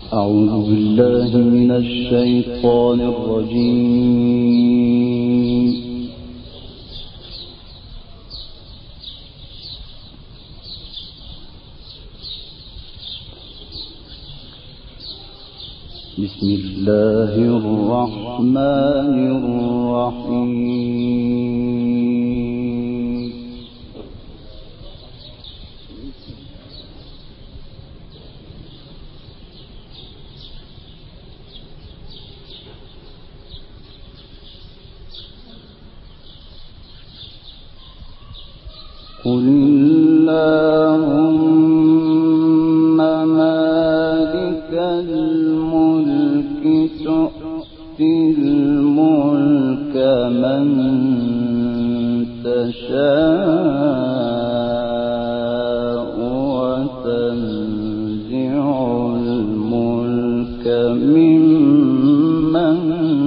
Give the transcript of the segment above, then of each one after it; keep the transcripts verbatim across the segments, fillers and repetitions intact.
أعوذ بالله من الشيطان الرجيم. بسم الله الرحمن الرحيم. قل اللهم مالك الملك تؤتي الملك من تشاء وتنزع الملك ممن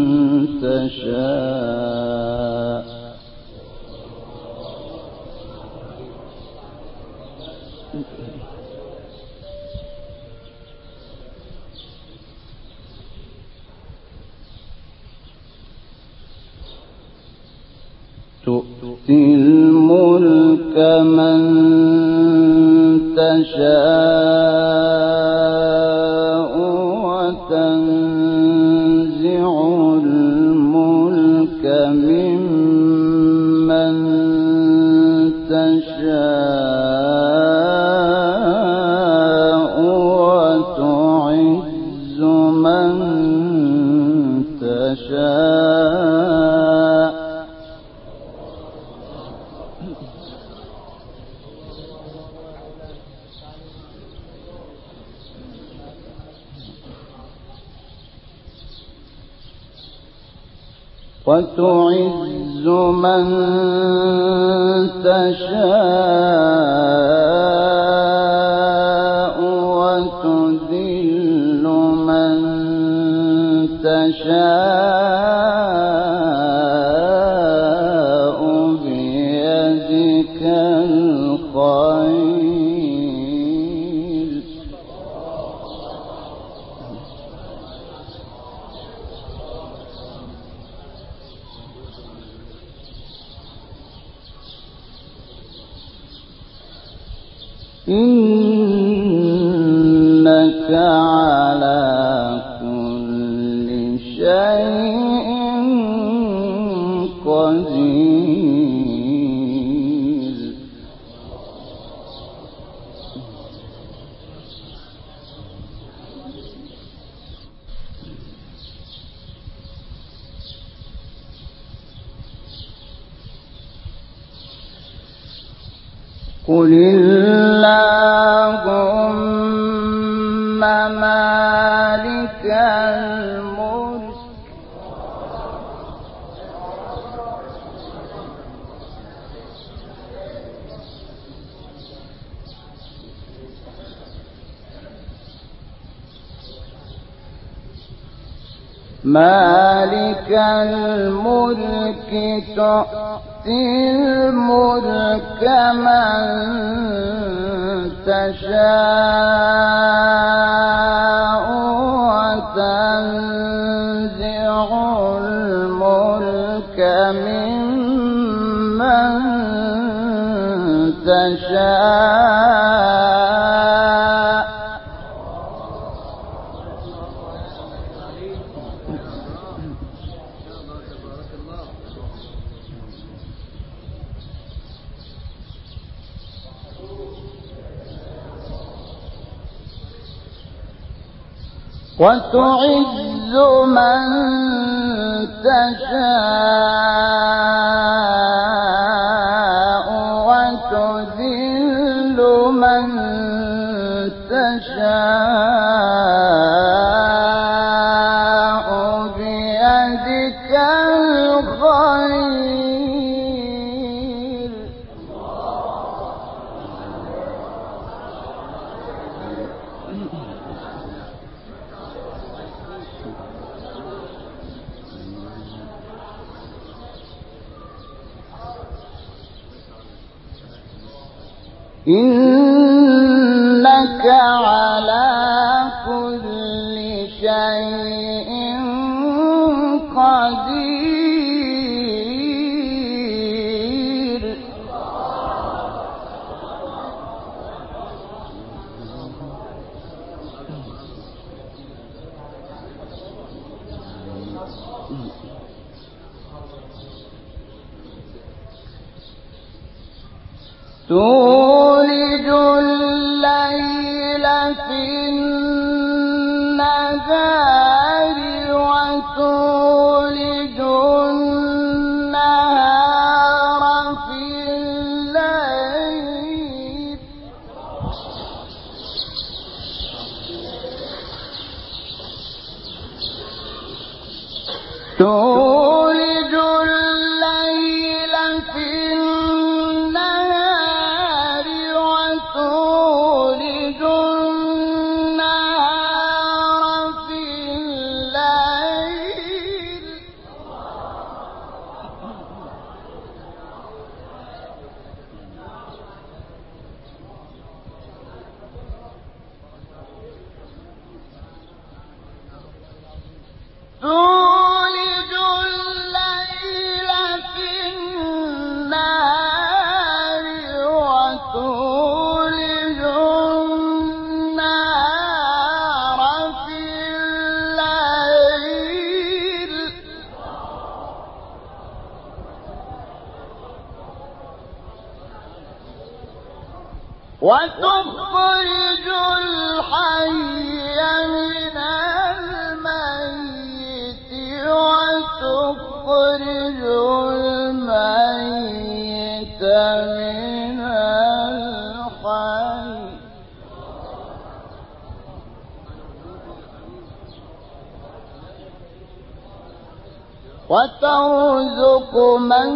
تشاء تؤتي الملك من تشاء وتنزع الملك ممن تشاء وتعز من تشاء وتعز من تشاء وتذل من تشاء بيدك الخير إنك على كل شيء قدير. قل اللهم مالك الملك مالك الملك تؤتي الملك من تشاء وتنزع الملك ممن تشاء وتعز من تشاء وتذل من تشاء بيدك الخير إنك على كل تولج الليل في النهار وتولج النهار في الليل تولج الليل في النهار وتولج النهار في الليل تولج الليل في النهار وتولج النهار في الليل وتخرج الحي من الميت وتخرج الميت من الحي وترزق من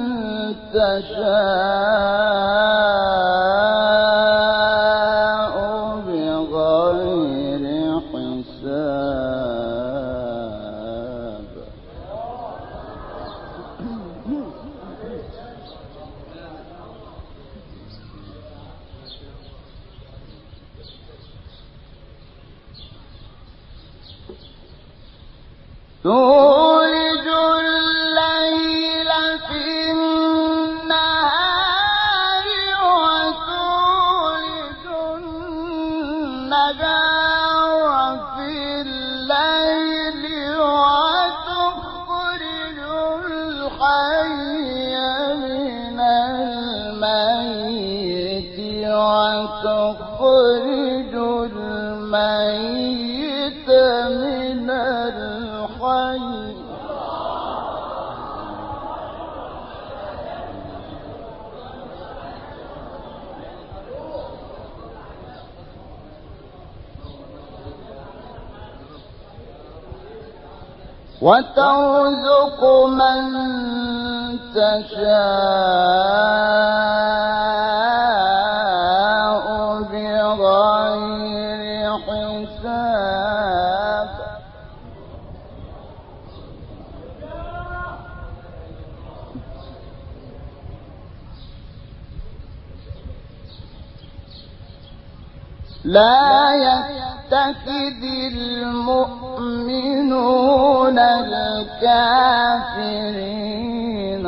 تشاء بغير حساب تولج الليل في النهار وتولج النهار في الليل وتخرج الحي من الميت وتخرج الميت من الحي وترزق من تشاء بغير حساب لا يتخذ المؤمنون الكافرين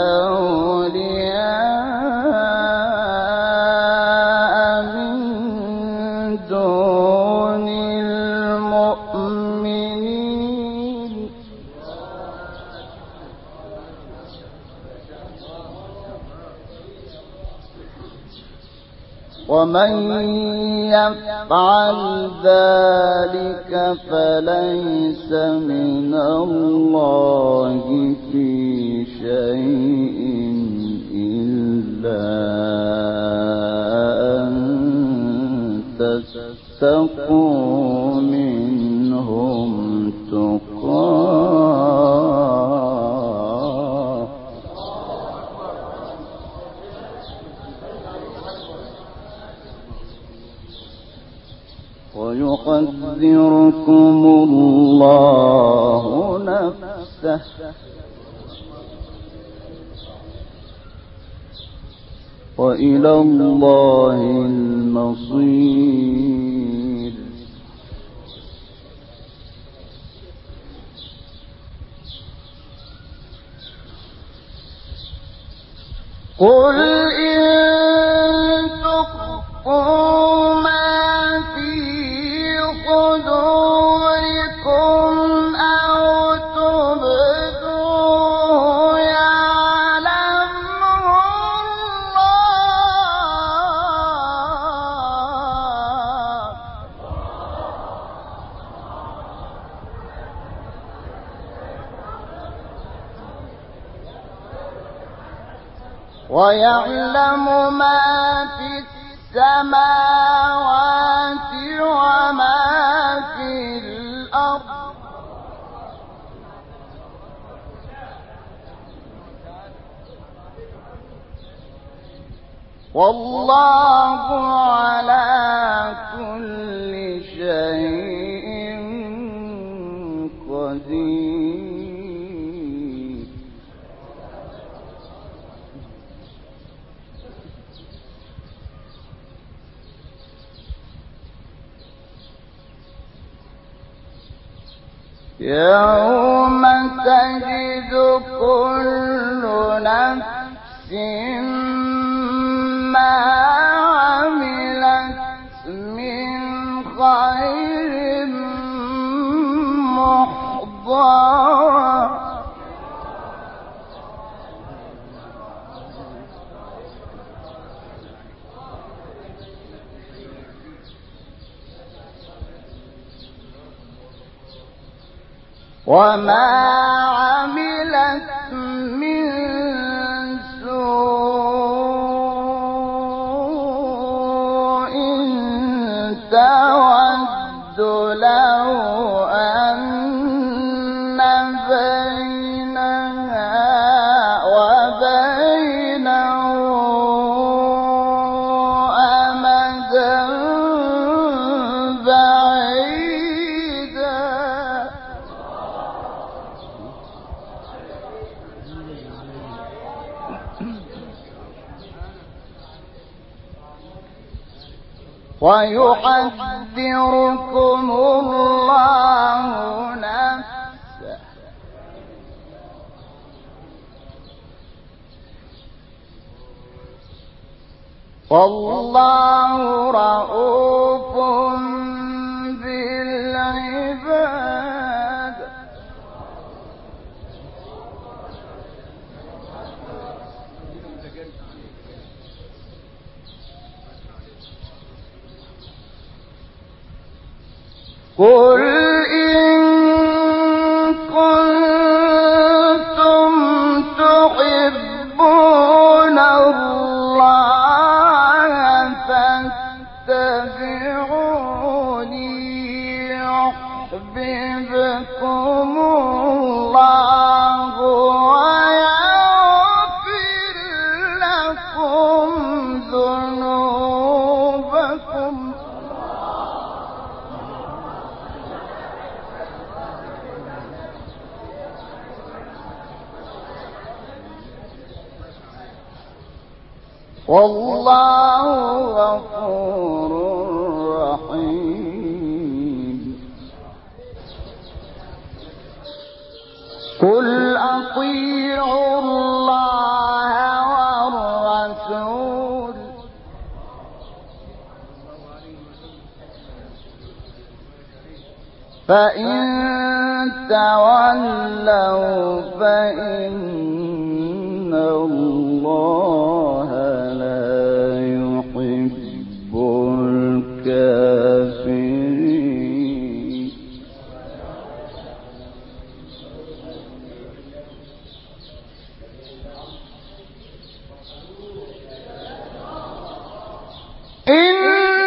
أولياء من دون المؤمنين ومن يفعل ذلك فليس من الله في شيء إلا أن تتقوا منهم تقاه ويحذركم الله نفسه وإلى الله المصير قل إن تخفوا ما في صدوركم أو تبدوه يعلمه الله ويعلم ما في السماوات وما في الأرض والله على كل شيء قدير. يوم تجد كل نفس ما عملت من خير محضرا وما عملت من سوء تود لو أن بينها وبينه أمدا بعيدا ويحذركم الله نفسه والله رؤوف بالعباد. قل إن كنتم تحبون الله فاتبعوني يحببكم الله ويغفر لكم ذنوبكم والله غفور رحيم. قل أطيعوا الله والرسول فإن تولوا فإن الله لا يحب الكافرين. إن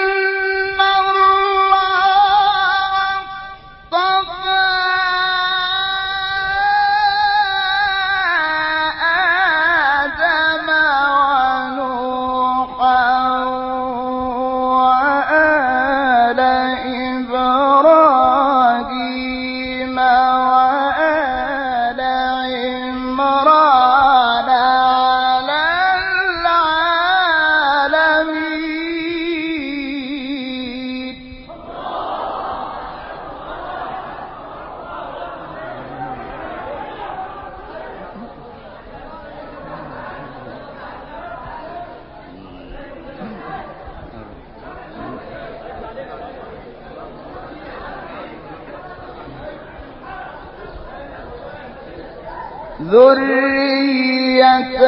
ذرية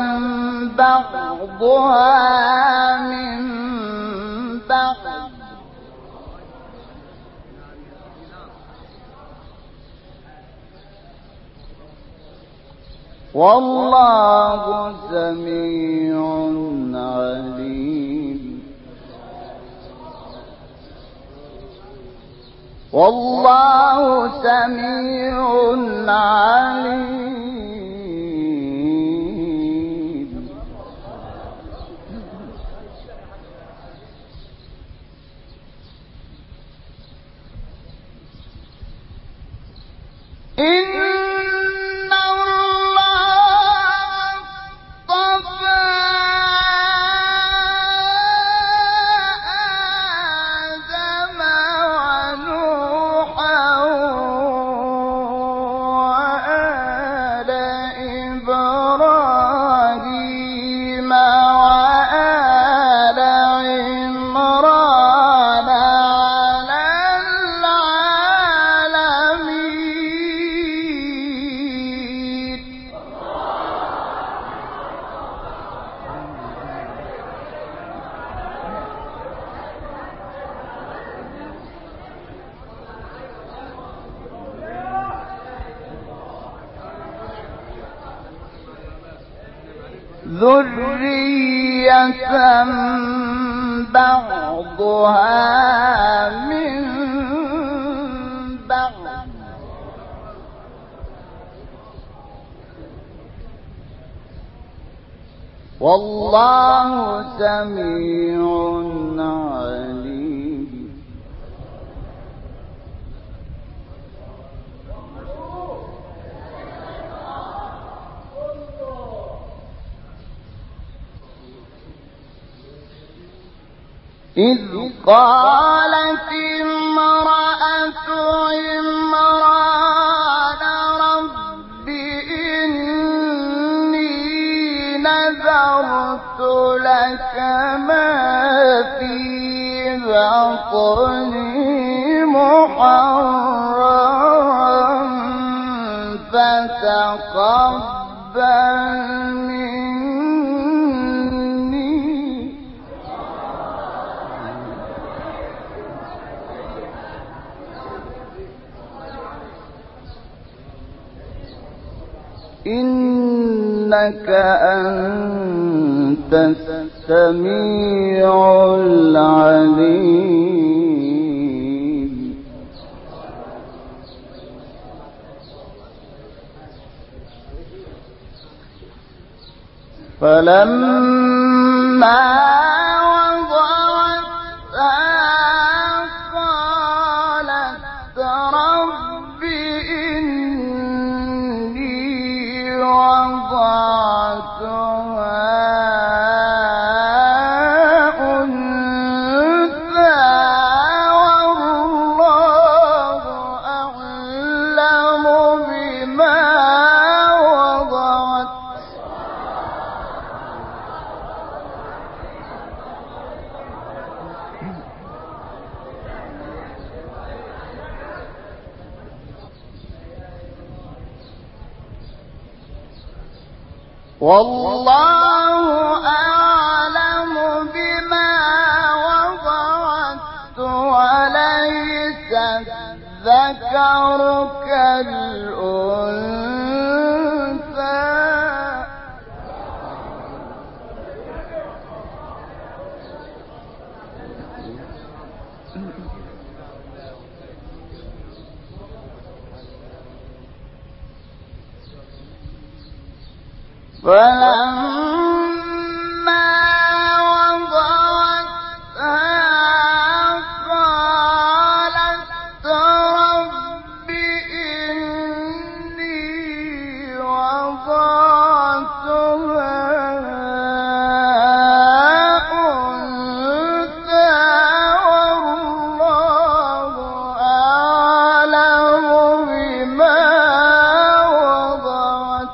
بعضها من بعض والله سميع عليم والله سميع عليم إن ذرية بعضها من بعض والله سميع عليم إذ قالت امرأة عمران رب إني نذرت لك ما في بطني محررا فتقبل إنك أنت السميع العليم فلما والله أعلم بما وضعت وليس الذكر كالأنثى فلما وضعتها قالت رب إني وضعتها أنثى والله أعلم بما وضعت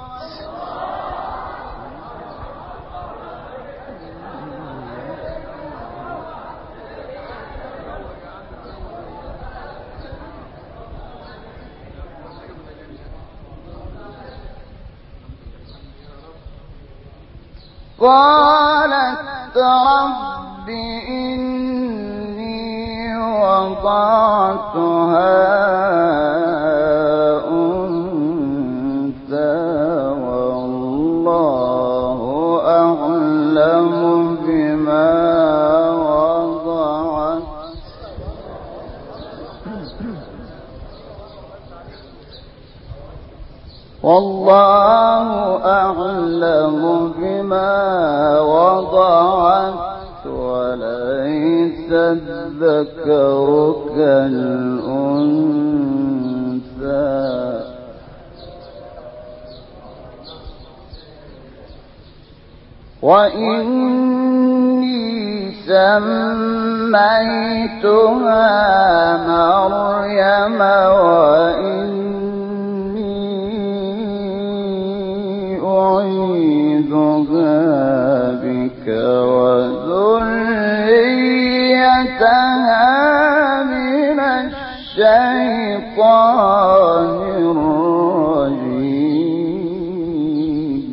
قالت رب إني وضعتها أنثى والله أعلم بما وضعت وليس الذكر كالأنثى وإني سميتها مريم وإني أعيذها بك وذريتها من الشيطان الرجيم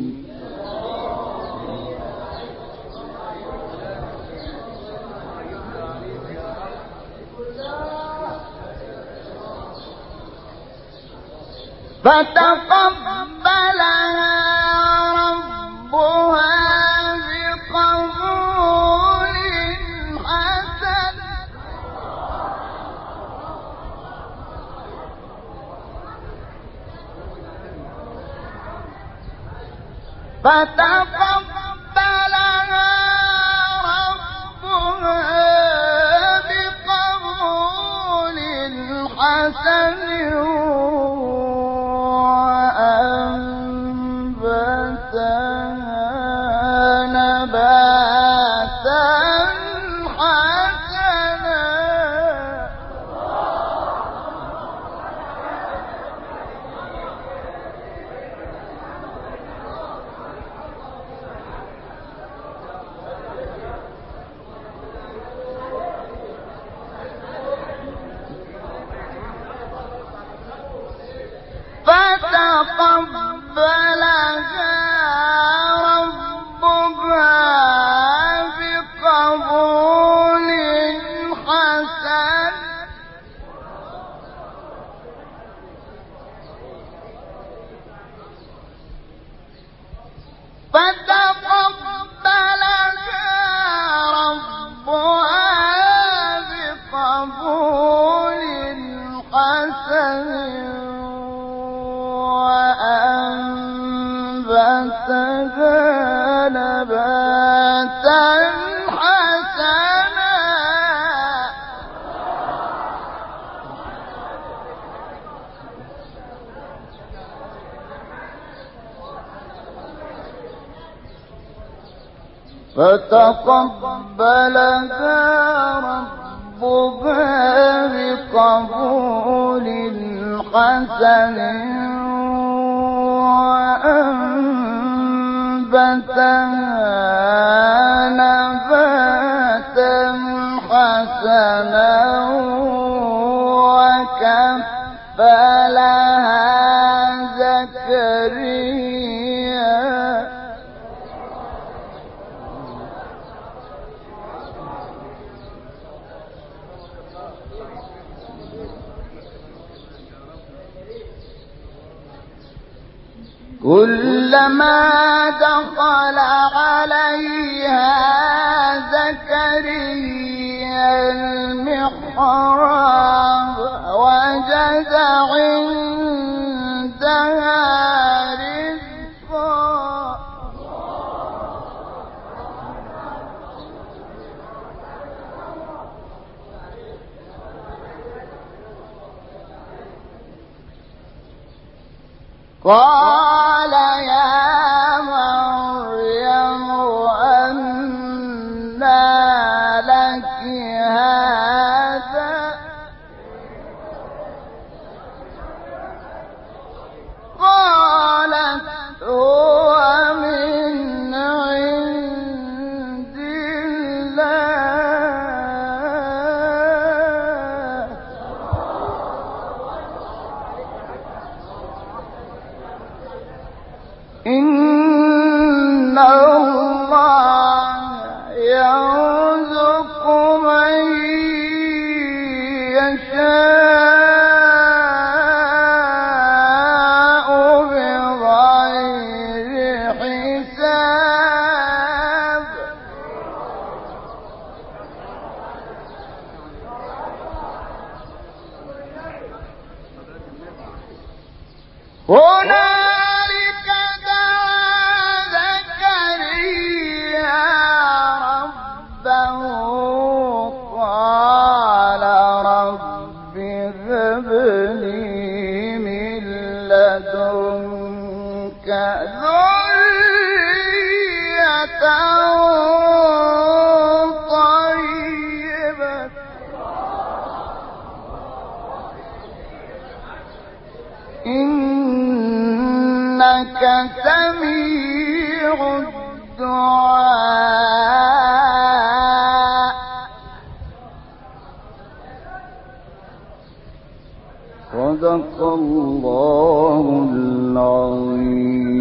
فتقبلها ربها بقبول حسن فتقبلها ربها بقبول حسن فتقبلها ربها بقبول حسن فتقبلها ربها بقبول حسن وأنبتها نباتا حسنا فتقبلها ربها بقبول حسن وأنبتها نباتا حسنا وكفلها زكريا كلما دخل عليها زكريا المحراب وجد عندها رزقا قال يا مريم أنى لك هذا قالت هو من عند الله إن الله يرزق من يشاء بغير حساب هنا قال رب هب لي من لدنك ذرية طيبة إنك سميع الدعاء صدق الله العظيم.